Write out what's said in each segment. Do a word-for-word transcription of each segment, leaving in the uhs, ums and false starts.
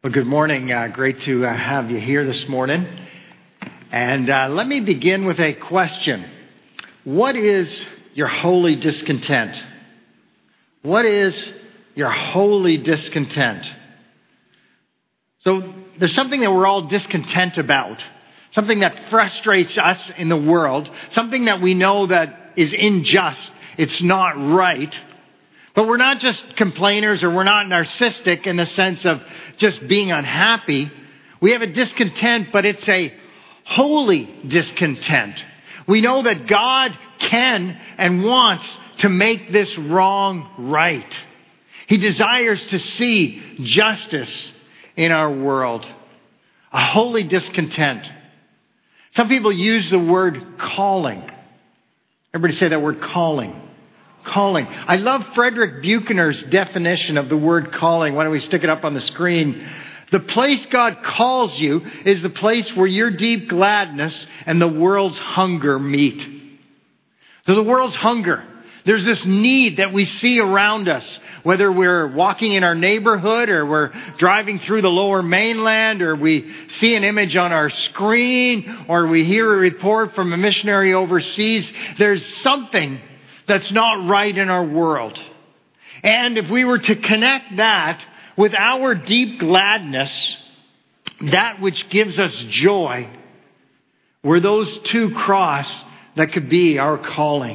Well, good morning. Uh, great to uh, have you here this morning. And uh, let me begin with a question. What is your holy discontent? What is your holy discontent? So there's something that we're all discontent about. Something that frustrates us in the world. Something that we know that is unjust. It's not right. But we're not just complainers, or we're not narcissistic in the sense of just being unhappy. We have a discontent, but it's a holy discontent. We know that God can and wants to make this wrong right. He desires to see justice in our world. A holy discontent. Some people use the word calling. Everybody say that word calling. Calling. I love Frederick Buechner's definition of the word calling. Why don't we stick it up on the screen? The place God calls you is the place where your deep gladness and the world's hunger meet. So the world's hunger. There's this need that we see around us, whether we're walking in our neighborhood or we're driving through the lower mainland or we see an image on our screen or we hear a report from a missionary overseas. There's something that's not right in our world. And if we were to connect that with our deep gladness, that which gives us joy, where those two cross, that could be our calling.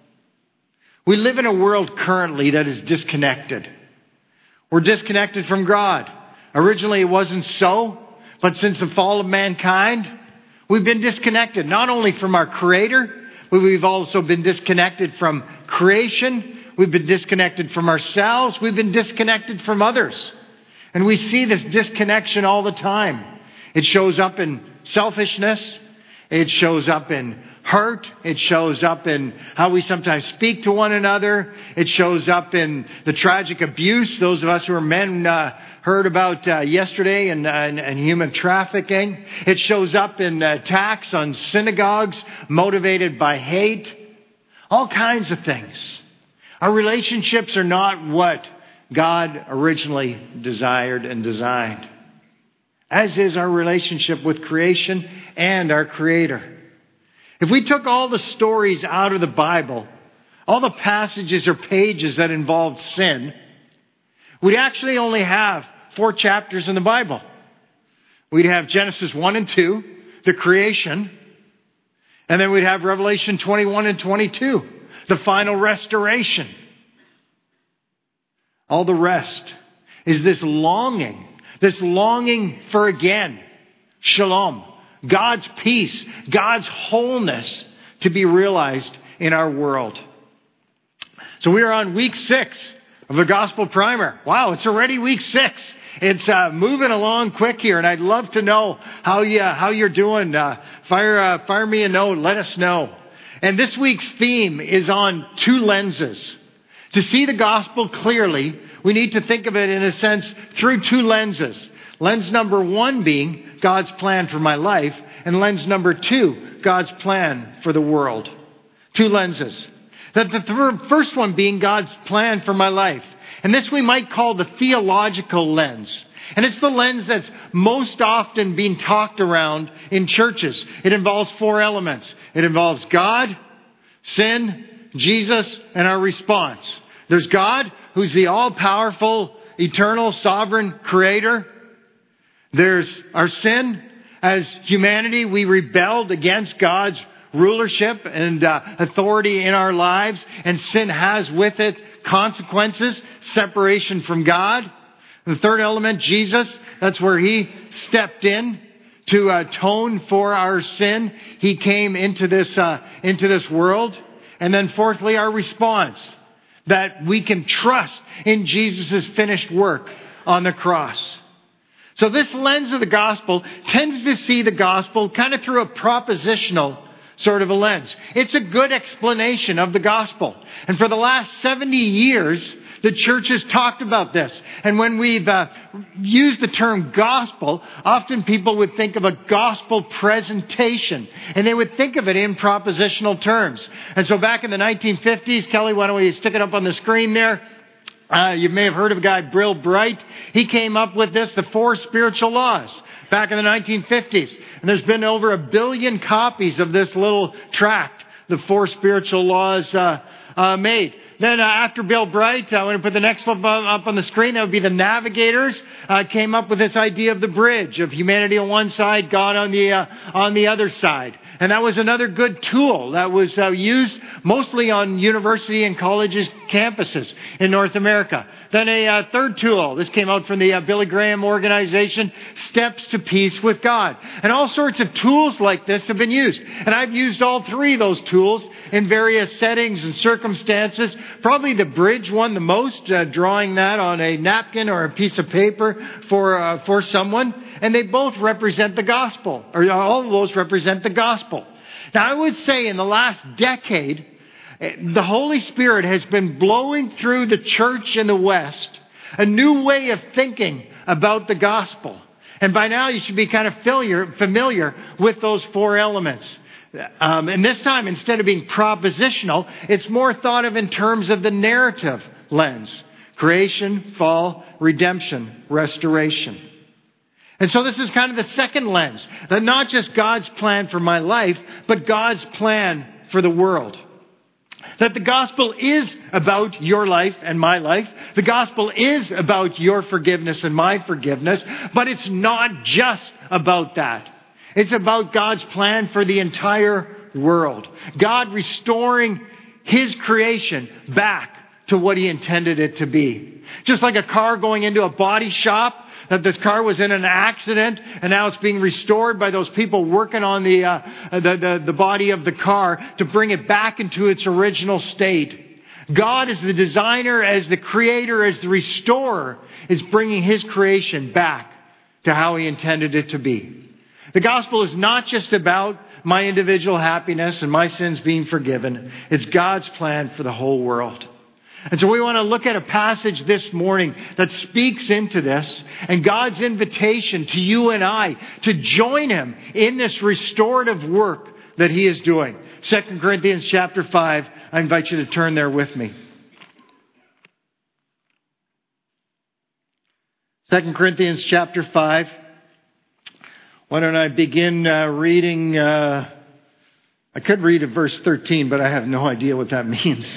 We live in a world currently that is disconnected. We're disconnected from God. Originally it wasn't so, but since the fall of mankind, we've been disconnected, not only from our Creator, but we've also been disconnected from creation. We've been disconnected from ourselves. We've been disconnected from others. And we see this disconnection all the time. It shows up in selfishness. It shows up in hurt. It shows up in how we sometimes speak to one another. It shows up in the tragic abuse those of us who are men uh, heard about uh, yesterday in, uh, in, in human trafficking. It shows up in attacks on synagogues motivated by hate. All kinds of things. Our relationships are not what God originally desired and designed. As is our relationship with creation and our Creator. If we took all the stories out of the Bible, all the passages or pages that involved sin, we'd actually only have four chapters in the Bible. We'd have Genesis one and two, the creation, and then we'd have Revelation twenty-one and twenty-two, the final restoration. All the rest is this longing, this longing for again, shalom. God's peace, God's wholeness to be realized in our world. So we are on week six of the Gospel Primer. Wow, it's already week six. It's uh, moving along quick here, and I'd love to know how you how you're doing. Uh, fire uh, fire me a note. Let us know. And this week's theme is on two lenses. To see the gospel clearly, we need to think of it in a sense through two lenses. Lens number one being God's plan for my life, and lens number two, God's plan for the world. Two lenses. The, the th- first one being God's plan for my life. And this we might call the theological lens. And it's the lens that's most often being talked around in churches. It involves four elements. It involves God, sin, Jesus, and our response. There's God, who's the all-powerful, eternal, sovereign Creator. There's our sin. As humanity, we rebelled against God's rulership and uh, authority in our lives. And sin has with it consequences, separation from God. The third element, Jesus, that's where He stepped in to atone for our sin. He came into this, uh, into this world. And then fourthly, our response, that we can trust in Jesus' finished work on the cross. So this lens of the gospel tends to see the gospel kind of through a propositional sort of a lens. It's a good explanation of the gospel. And for the last seventy years, the church has talked about this. And when we've uh, used the term gospel, often people would think of a gospel presentation. And they would think of it in propositional terms. And so back in the nineteen fifties, Kelly, why don't we stick it up on the screen there? Uh, you may have heard of a guy, Bill Bright. He came up with this, the four spiritual laws, back in the nineteen fifties. And there's been over a billion copies of this little tract, the four spiritual laws uh, uh, made. Then uh, after Bill Bright, I want to put the next one up on the screen. That would be the Navigators. Uh, came up with this idea of the bridge, of humanity on one side, God on the uh, on the other side. And that was another good tool that was uh, used mostly on university and colleges campuses in North America. Then a uh, third tool. This came out from the uh, Billy Graham organization, Steps to Peace with God. And all sorts of tools like this have been used. And I've used all three of those tools in various settings and circumstances. Probably the bridge one the most, uh, drawing that on a napkin or a piece of paper for uh, for someone. And they both represent the gospel, or all of those represent the gospel. Now, I would say in the last decade, the Holy Spirit has been blowing through the church in the West a new way of thinking about the gospel. And by now you should be kind of familiar, familiar with those four elements. Um, and this time, instead of being propositional, it's more thought of in terms of the narrative lens. Creation, fall, redemption, restoration. And so this is kind of the second lens. That not just God's plan for my life, but God's plan for the world. That the gospel is about your life and my life. The gospel is about your forgiveness and my forgiveness. But it's not just about that. It's about God's plan for the entire world. God restoring His creation back to what He intended it to be. Just like a car going into a body shop, that this car was in an accident and now it's being restored by those people working on the, uh, the, the, the body of the car to bring it back into its original state. God, as the designer, as the creator, as the restorer, is bringing His creation back to how He intended it to be. The gospel is not just about my individual happiness and my sins being forgiven. It's God's plan for the whole world. And so we want to look at a passage this morning that speaks into this and God's invitation to you and I to join Him in this restorative work that He is doing. Second Corinthians chapter five. I invite you to turn there with me. Second Corinthians chapter five. Why don't I begin uh, reading... Uh, I could read at verse thirteen, but I have no idea what that means.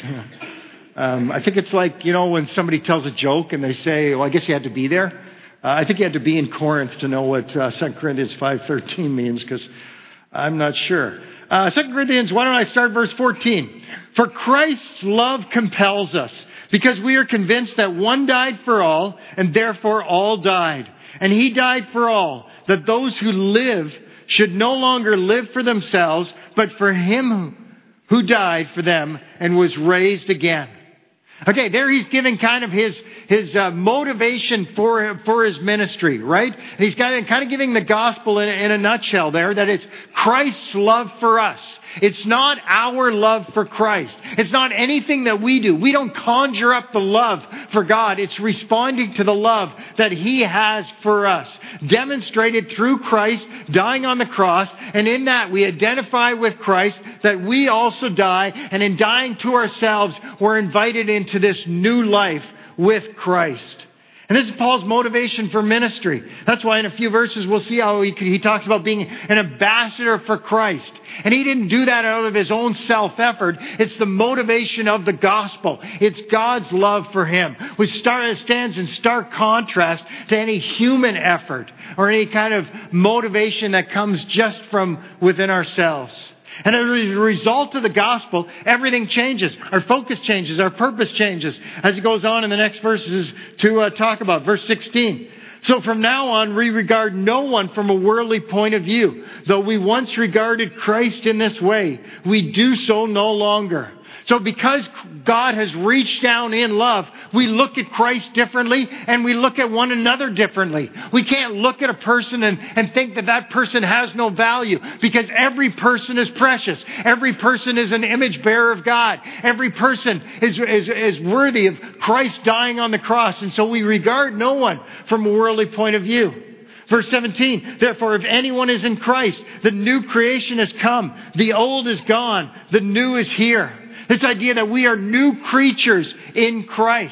Um, I think it's like, you know, when somebody tells a joke and they say, well, I guess you had to be there. Uh, I think you had to be in Corinth to know what uh, Second Corinthians five thirteen means, because I'm not sure. Uh, Second Corinthians, why don't I start verse fourteen? For Christ's love compels us, because we are convinced that one died for all, and therefore all died. And He died for all, that those who live should no longer live for themselves, but for Him who died for them and was raised again. Okay, there he's giving kind of his his uh, motivation for for his ministry, right? And he's kind of, kind of giving the gospel in, in a nutshell there, that it's Christ's love for us. It's not our love for Christ. It's not anything that we do. We don't conjure up the love for God. It's responding to the love that He has for us, demonstrated through Christ dying on the cross. And in that we identify with Christ, that we also die. And in dying to ourselves, we're invited into this new life with Christ. And this is Paul's motivation for ministry. That's why in a few verses we'll see how he, he talks about being an ambassador for Christ. And he didn't do that out of his own self-effort. It's the motivation of the gospel. It's God's love for him, which stands in stark contrast to any human effort or any kind of motivation that comes just from within ourselves. And as a result of the gospel, everything changes. Our focus changes. Our purpose changes. As he goes on in the next verses to uh, talk about. Verse sixteen. So from now on, we regard no one from a worldly point of view. Though we once regarded Christ in this way, we do so no longer. So because God has reached down in love, we look at Christ differently and we look at one another differently. We can't look at a person and, and think that that person has no value, because every person is precious. Every person is an image bearer of God. Every person is, is, is worthy of Christ dying on the cross. And so we regard no one from a worldly point of view. Verse seventeen, therefore, if anyone is in Christ, the new creation has come. The old is gone. The new is here. This idea that we are new creatures in Christ.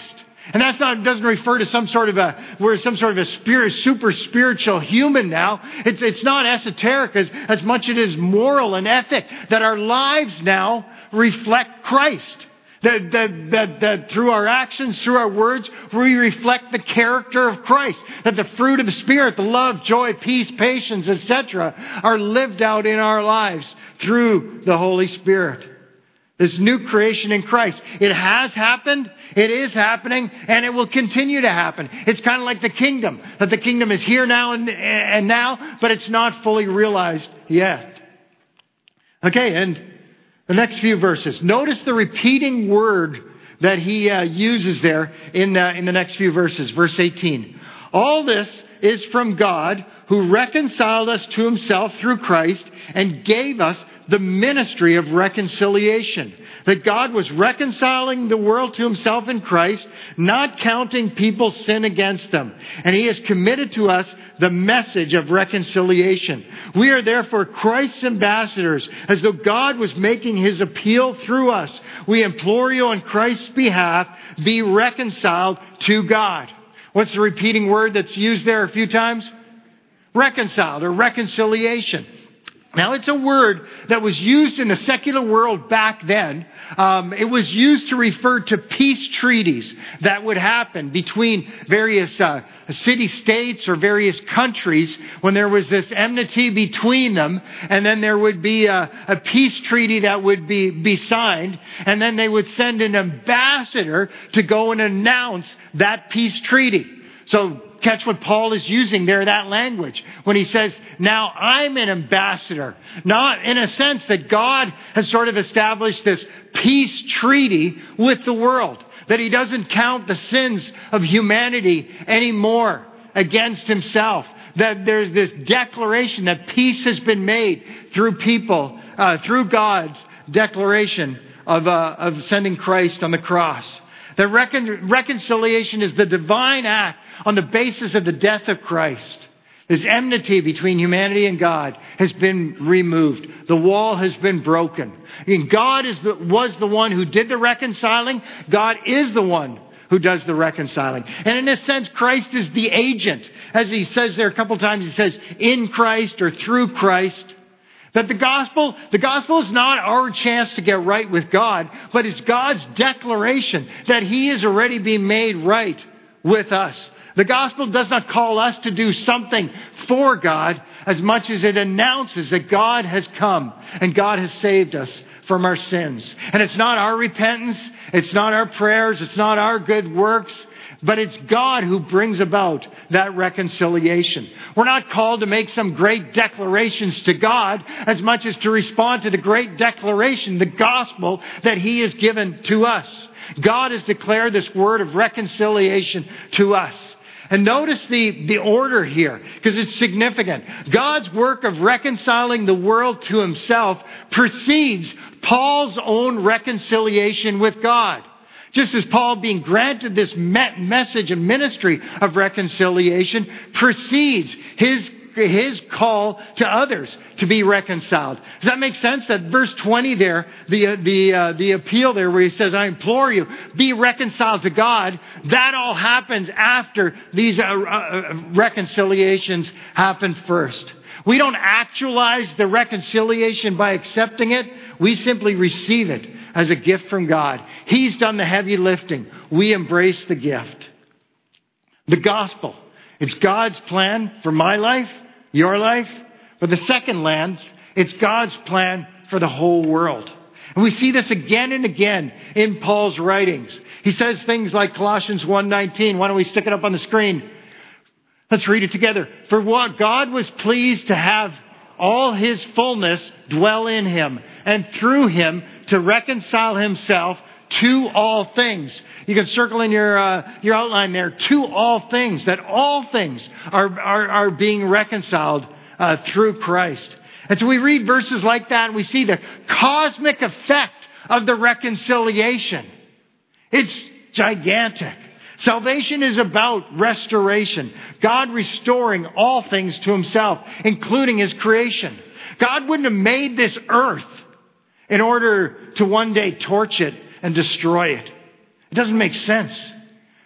And that's not, doesn't refer to some sort of a, we're some sort of a spirit, super spiritual human now. It's, it's not esoteric as, as much as it is moral and ethic, that our lives now reflect Christ. That, that, that, that through our actions, through our words, we reflect the character of Christ. That the fruit of the Spirit, the love, joy, peace, patience, et cetera, are lived out in our lives through the Holy Spirit. This new creation in Christ. It has happened, it is happening, and it will continue to happen. It's kind of like the kingdom. That the kingdom is here now and, and now, but it's not fully realized yet. Okay, and the next few verses. Notice the repeating word that he uh, uses there in, uh, in the next few verses. Verse eighteen. All this is from God, who reconciled us to himself through Christ and gave us the ministry of reconciliation. That God was reconciling the world to himself in Christ, not counting people's sin against them. And he has committed to us the message of reconciliation. We are therefore Christ's ambassadors, as though God was making his appeal through us. We implore you on Christ's behalf, be reconciled to God. What's the repeating word that's used there a few times? Reconciled or reconciliation. Now, it's a word that was used in the secular world back then. Um, it was used to refer to peace treaties that would happen between various uh, city-states or various countries when there was this enmity between them. And then there would be a, a peace treaty that would be, be signed. And then they would send an ambassador to go and announce that peace treaty. So catch what Paul is using there, that language, when he says, now I'm an ambassador. Not in a sense that God has sort of established this peace treaty with the world. That he doesn't count the sins of humanity anymore against himself. That there's this declaration that peace has been made through people, uh, through God's declaration of, uh, of sending Christ on the cross. The recon- reconciliation is the divine act on the basis of the death of Christ. This enmity between humanity and God has been removed. The wall has been broken. And God is the, was the one who did the reconciling. God is the one who does the reconciling. And in a sense, Christ is the agent. As he says there a couple times, he says, in Christ or through Christ. That the gospel, the gospel is not our chance to get right with God, but it's God's declaration that he is already being made right with us. The gospel does not call us to do something for God as much as it announces that God has come and God has saved us from our sins. And it's not our repentance, it's not our prayers, it's not our good works, but it's God who brings about that reconciliation. We're not called to make some great declarations to God as much as to respond to the great declaration, the gospel that he has given to us. God has declared this word of reconciliation to us. And notice the, the order here, because it's significant. God's work of reconciling the world to himself precedes Paul's own reconciliation with God. Just as Paul being granted this message and ministry of reconciliation precedes his, his call to others to be reconciled. Does that make sense? That verse twenty there, the, the, uh, the appeal there where he says, I implore you, be reconciled to God. That all happens after these uh, uh, reconciliations happen first. We don't actualize the reconciliation by accepting it. We simply receive it as a gift from God. He's done the heavy lifting. We embrace the gift. The gospel. It's God's plan for my life, your life. For the second land, it's God's plan for the whole world. And we see this again and again in Paul's writings. He says things like Colossians one nineteen. Why don't we stick it up on the screen? Let's read it together. For what God was pleased to have all his fullness dwell in him, and through him to reconcile himself to all things. You can circle in your uh, your outline there, to all things, that all things are, are, are being reconciled uh, through Christ. And so we read verses like that and we see the cosmic effect of the reconciliation. It's gigantic. Salvation is about restoration. God restoring all things to himself, including his creation. God wouldn't have made this earth in order to one day torch it and destroy it. It doesn't make sense.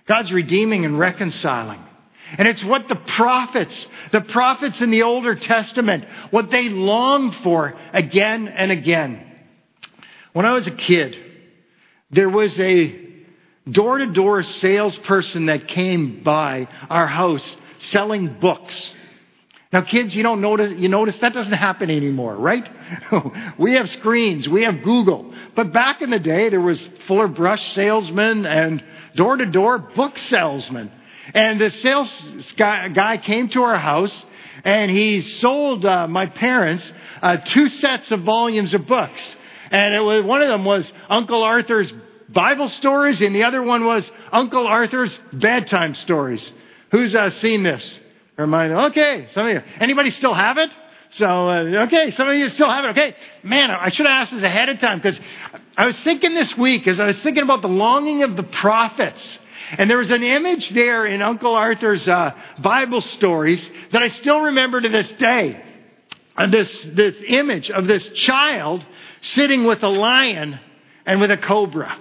God's redeeming and reconciling. And it's what the prophets, the prophets in the Older Testament, what they longed for again and again. When I was a kid, there was a door-to-door salesperson that came by our house selling books. Now, kids, you don't notice, you notice that doesn't happen anymore, right? We have screens, we have Google. But back in the day, there was Fuller Brush salesmen and door-to-door book salesmen. And the sales guy, guy came to our house, and he sold uh, my parents uh, two sets of volumes of books. And it was, one of them was Uncle Arthur's Bible stories, and the other one was Uncle Arthur's bedtime stories. Who's uh, seen this? Remind okay, some of you. Anybody still have it? So, uh, okay, some of you still have it. Okay, man, I should have asked this ahead of time, because I was thinking this week, as I was thinking about the longing of the prophets, and there was an image there in Uncle Arthur's uh, Bible stories that I still remember to this day. Uh, this, this image of this child sitting with a lion and with a cobra.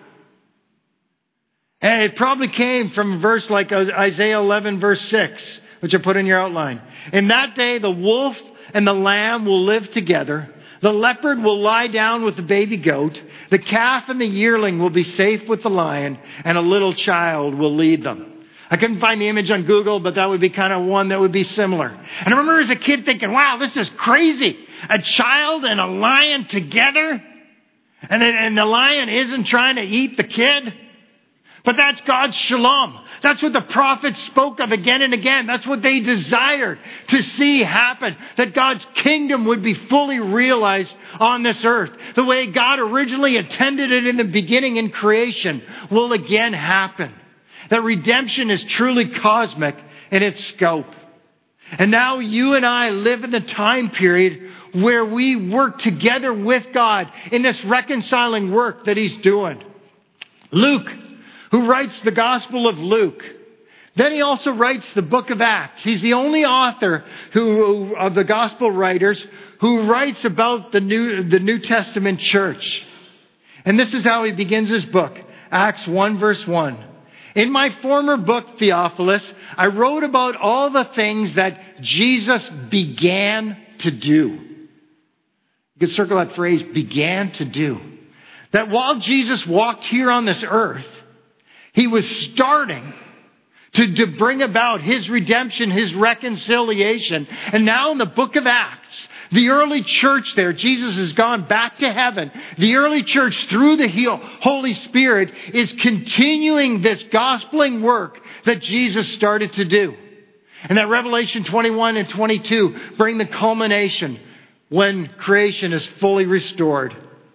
And it probably came from a verse like Isaiah eleven, verse six, which I put in your outline. In that day, the wolf and the lamb will live together. The leopard will lie down with the baby goat. The calf and the yearling will be safe with the lion, and a little child will lead them. I couldn't find the image on Google, but that would be kind of one that would be similar. And I remember as a kid thinking, wow, this is crazy. A child and a lion together? And, and the lion isn't trying to eat the kid? But that's God's shalom. That's what the prophets spoke of again and again. That's what they desired to see happen. That God's kingdom would be fully realized on this earth. The way God originally intended it in the beginning in creation will again happen. That redemption is truly cosmic in its scope. And now you and I live in the time period where we work together with God in this reconciling work that He's doing. Luke, who writes the Gospel of Luke. Then he also writes the book of Acts. He's the only author who, of the Gospel writers who writes about the New, the New Testament church. And this is how he begins his book. Acts one verse one. In my former book, Theophilus, I wrote about all the things that Jesus began to do. You can circle that phrase, began to do. That while Jesus walked here on this earth, He was starting to, to bring about His redemption, His reconciliation. And now in the book of Acts, the early church there, Jesus has gone back to heaven. The early church, through the Holy Spirit, is continuing this gospeling work that Jesus started to do. And that Revelation twenty-one and twenty-two bring the culmination when creation is fully restored.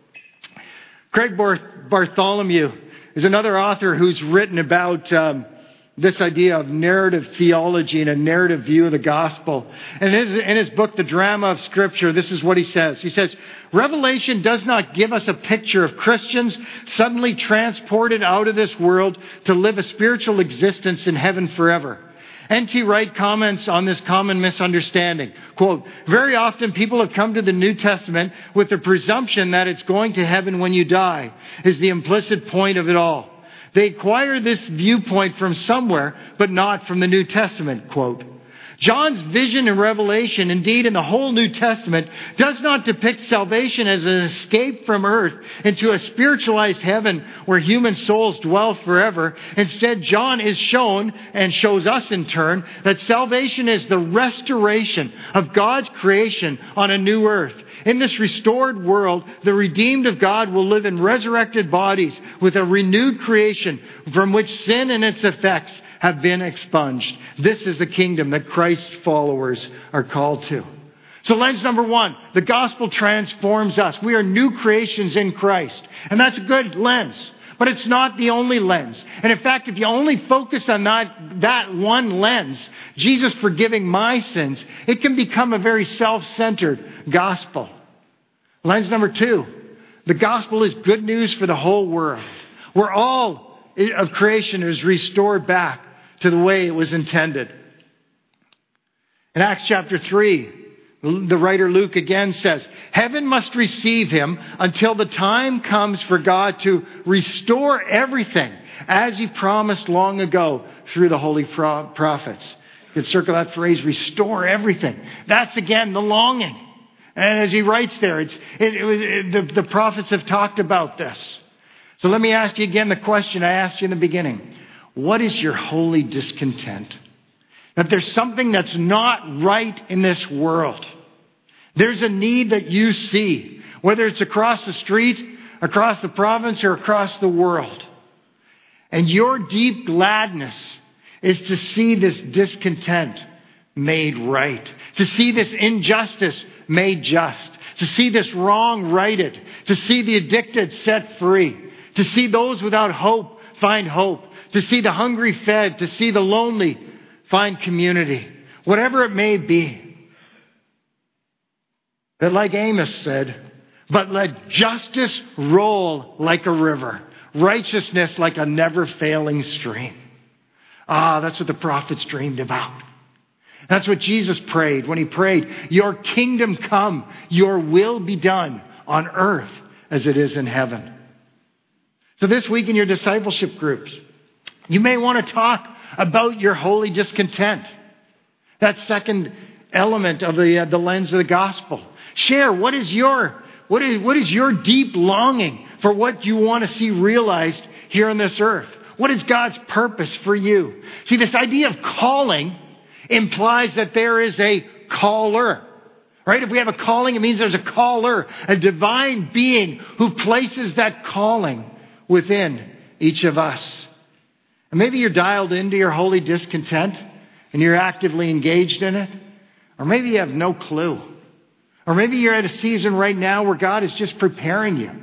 Craig Bartholomew is another author who's written about um, this idea of narrative theology and a narrative view of the gospel. And in his, in his book, The Drama of Scripture, this is what he says. He says, Revelation does not give us a picture of Christians suddenly transported out of this world to live a spiritual existence in heaven forever. N T Wright comments on this common misunderstanding. Quote, very often people have come to the New Testament with the presumption that it's going to heaven when you die, is the implicit point of it all. They acquire this viewpoint from somewhere, but not from the New Testament, quote. John's vision in Revelation, indeed in the whole New Testament, does not depict salvation as an escape from earth into a spiritualized heaven where human souls dwell forever. Instead, John is shown, and shows us in turn, that salvation is the restoration of God's creation on a new earth. In this restored world, the redeemed of God will live in resurrected bodies with a renewed creation from which sin and its effects have been expunged. This is the kingdom that Christ's followers are called to. So lens number one, the gospel transforms us. We are new creations in Christ. And that's a good lens. But it's not the only lens. And in fact, if you only focus on that, that one lens, Jesus forgiving my sins, it can become a very self-centered gospel. Lens number two, the gospel is good news for the whole world. Where all of creation is restored back to the way it was intended. In Acts chapter three, The writer Luke again says, heaven must receive him until the time comes for God to restore everything as he promised long ago through the holy pro- prophets. You can circle that phrase, restore everything. That's again the longing. And as he writes there, it's, it, it was, it, the, the prophets have talked about this. So let me ask you again the question I asked you in the beginning. What is your holy discontent? That there's something that's not right in this world. There's a need that you see, whether it's across the street, across the province, or across the world. And your deep gladness is to see this discontent made right, to see this injustice made just, to see this wrong righted, to see the addicted set free, to see those without hope find hope, to see the hungry fed, to see the lonely find community, whatever it may be. That like Amos said, but let justice roll like a river, righteousness like a never-failing stream. Ah, that's what the prophets dreamed about. That's what Jesus prayed when he prayed, your kingdom come, your will be done on earth as it is in heaven. So this week in your discipleship groups, you may want to talk about your holy discontent. That second element of the, uh, the lens of the gospel. Share what is your what is what is your deep longing for what you want to see realized here on this earth? What is God's purpose for you? See, this idea of calling implies that there is a caller. Right? If we have a calling, it means there's a caller, a divine being who places that calling within each of us. And maybe you're dialed into your holy discontent and you're actively engaged in it. Or maybe you have no clue. Or maybe you're at a season right now where God is just preparing you,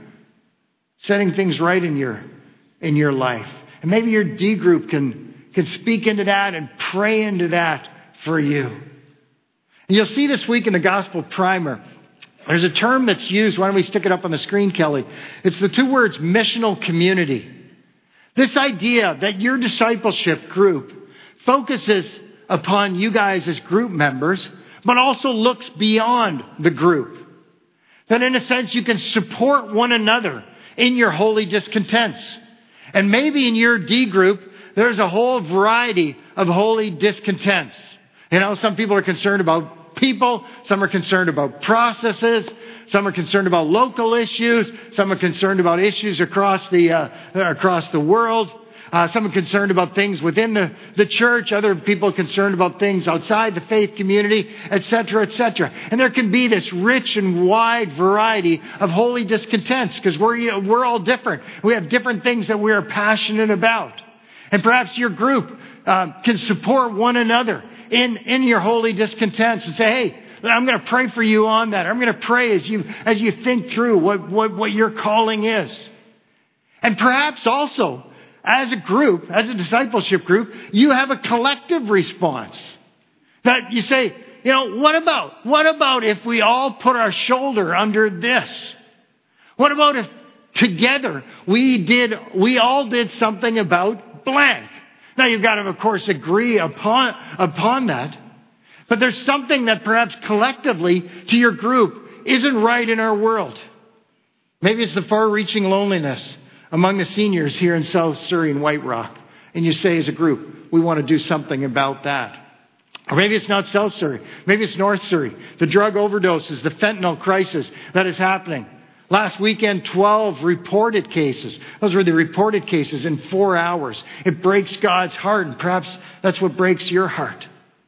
setting things right in your, in your life. And maybe your D group can, can speak into that and pray into that for you. And you'll see this week in the Gospel Primer, there's a term that's used. Why don't we stick it up on the screen, Kelly? It's the two words, missional community. This idea that your discipleship group focuses upon you guys as group members, but also looks beyond the group. That in a sense you can support one another in your holy discontents. And maybe in your D group, there's a whole variety of holy discontents. You know, some people are concerned about people, some are concerned about processes, some are concerned about local issues, some are concerned about issues across the uh, across the world. Uh, some are concerned about things within the, the church. Other people are concerned about things outside the faith community, et cetera, et cetera. And there can be this rich and wide variety of holy discontents because we're, we're all different. We have different things that we are passionate about. And perhaps your group uh, can support one another in, in your holy discontents and say, hey, I'm going to pray for you on that. I'm going to pray as you, as you think through what, what, what your calling is. And perhaps also, as a group, as a discipleship group, you have a collective response. That you say, you know, what about, what about if we all put our shoulder under this? What about if together we did, we all did something about blank? Now you've got to, of course, agree upon, upon that. But there's something that perhaps collectively to your group isn't right in our world. Maybe it's the far-reaching loneliness among the seniors here in South Surrey and White Rock. And you say as a group, we want to do something about that. Or maybe it's not South Surrey. Maybe it's North Surrey. The drug overdoses, the fentanyl crisis that is happening. Last weekend, twelve reported cases. Those were the reported cases in four hours. It breaks God's heart, and perhaps that's what breaks your heart.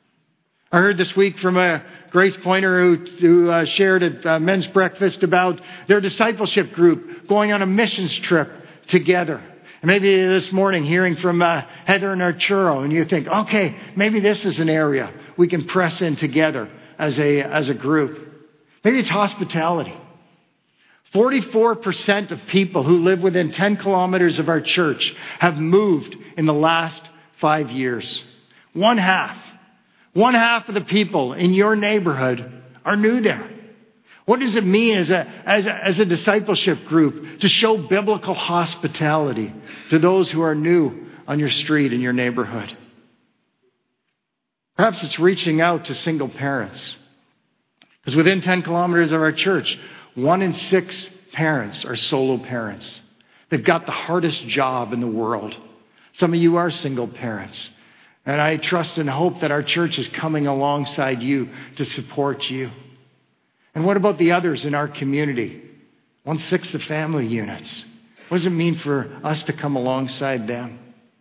I heard this week from a Grace Pointer who, who uh, shared at uh, men's breakfast about their discipleship group going on a missions trip together. And maybe this morning hearing from uh, Heather and Arturo, and you think, okay, maybe this is an area we can press in together as a, as a group. Maybe it's hospitality. forty-four percent of people who live within ten kilometers of our church have moved in the last five years. One half. One half of the people in your neighborhood are new there. What does it mean as a, as a, as a discipleship group to show biblical hospitality to those who are new on your street in your neighborhood? Perhaps it's reaching out to single parents. Because within ten kilometers of our church, one in six parents are solo parents. They've got the hardest job in the world. Some of you are single parents. And I trust and hope that our church is coming alongside you to support you. And what about the others in our community? One-sixth of family units. What does it mean for us to come alongside them?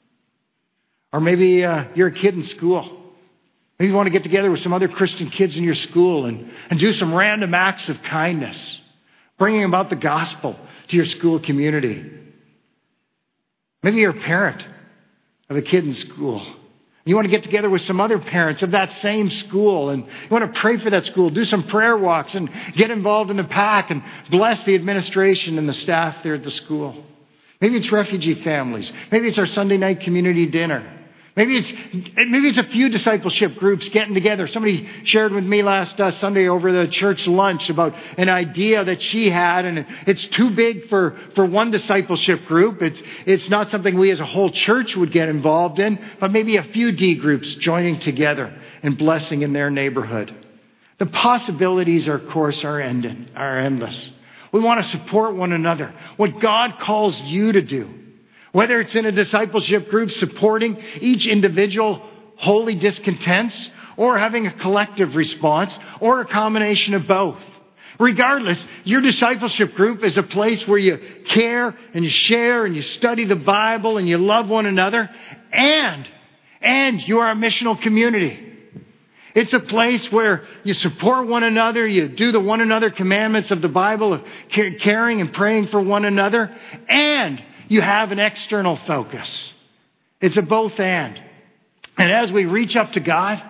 Or maybe uh, you're a kid in school. Maybe you want to get together with some other Christian kids in your school and, and do some random acts of kindness, bringing about the gospel to your school community. Maybe you're a parent of a kid in school. You want to get together with some other parents of that same school, and you want to pray for that school, do some prayer walks, and get involved in the pack and bless the administration and the staff there at the school. Maybe it's refugee families. Maybe it's our Sunday night community dinner. Maybe it's maybe it's a few discipleship groups getting together. Somebody shared with me last uh, Sunday over the church lunch about an idea that she had, and it's too big for, for one discipleship group. It's it's not something we as a whole church would get involved in, but maybe a few D groups joining together and blessing in their neighborhood. The possibilities, of course, are ended, are endless. We want to support one another. What God calls you to do. Whether it's in a discipleship group supporting each individual holy discontents, or having a collective response, or a combination of both. Regardless, your discipleship group is a place where you care and you share and you study the Bible and you love one another, and, and you are a missional community. It's a place where you support one another, you do the one another commandments of the Bible of caring and praying for one another, and you have an external focus. It's a both and. And as we reach up to God,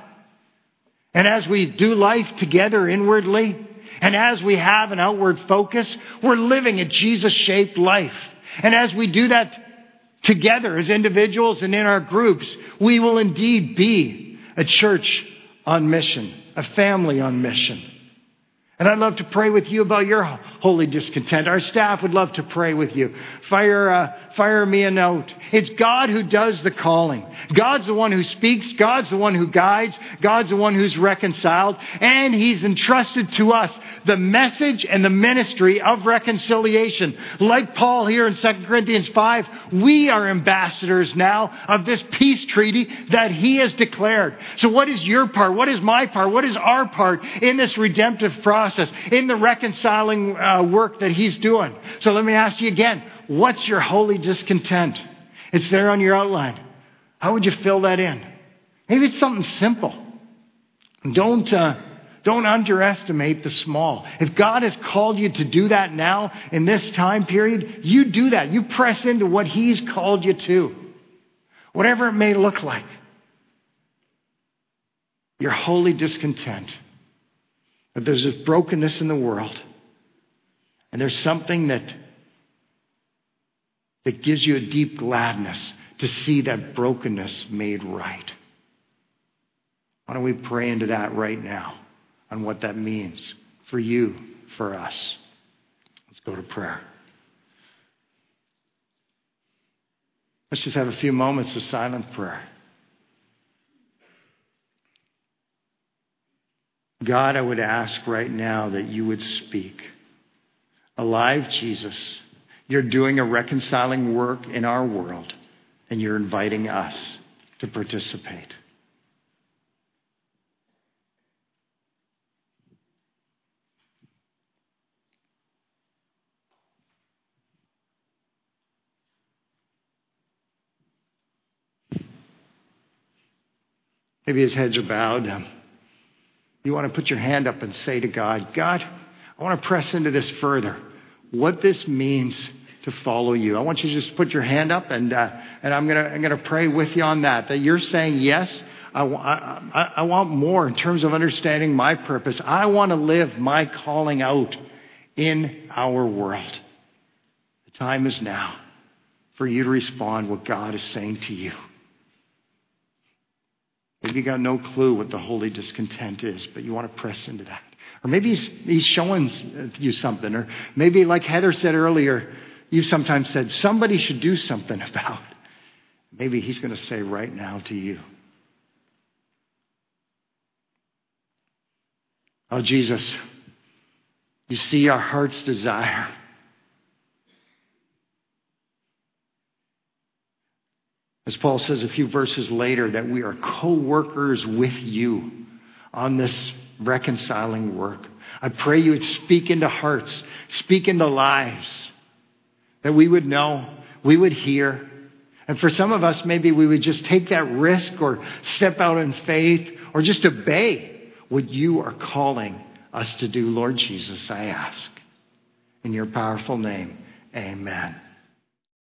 and as we do life together inwardly, and as we have an outward focus, we're living a Jesus-shaped life. And as we do that together as individuals and in our groups, we will indeed be a church on mission, a family on mission. And I'd love to pray with you about your holy discontent. Our staff would love to pray with you. Fire, uh, fire me a note. It's God who does the calling. God's the one who speaks. God's the one who guides. God's the one who's reconciled. And He's entrusted to us the message and the ministry of reconciliation. Like Paul here in Second Corinthians five, we are ambassadors now of this peace treaty that He has declared. So what is your part? What is my part? What is our part in this redemptive process? In the reconciling uh, work that He's doing. So let me ask you again, what's your holy discontent? It's there on your outline. How would you fill that in? Maybe it's something simple. Don't, uh, don't underestimate the small. If God has called you to do that now in this time period, you do that. You press into what He's called you to. Whatever it may look like. Your holy discontent. But there's this brokenness in the world. And there's something that, that gives you a deep gladness to see that brokenness made right. Why don't we pray into that right now on what that means for you, for us. Let's go to prayer. Let's just have a few moments of silent prayer. God, I would ask right now that you would speak. Alive Jesus, you're doing a reconciling work in our world, and you're inviting us to participate. Maybe his heads are bowed. Um, You want to put your hand up and say to God, God, I want to press into this further. What this means to follow you. I want you to just put your hand up, and uh, and I'm gonna I'm gonna pray with you on that. That you're saying yes. I, I, I want more in terms of understanding my purpose. I want to live my calling out in our world. The time is now for you to respond what God is saying to you. Maybe you got no clue what the holy discontent is, but you want to press into that. Or maybe he's, he's showing you something. Or maybe, like Heather said earlier, you sometimes said somebody should do something about it. Maybe he's going to say right now to you, Oh, Jesus, you see our heart's desire. As Paul says a few verses later, that we are co-workers with you on this reconciling work. I pray you would speak into hearts, speak into lives, that we would know, we would hear. And for some of us, maybe we would just take that risk or step out in faith or just obey what you are calling us to do. Lord Jesus, I ask. In your powerful name, amen.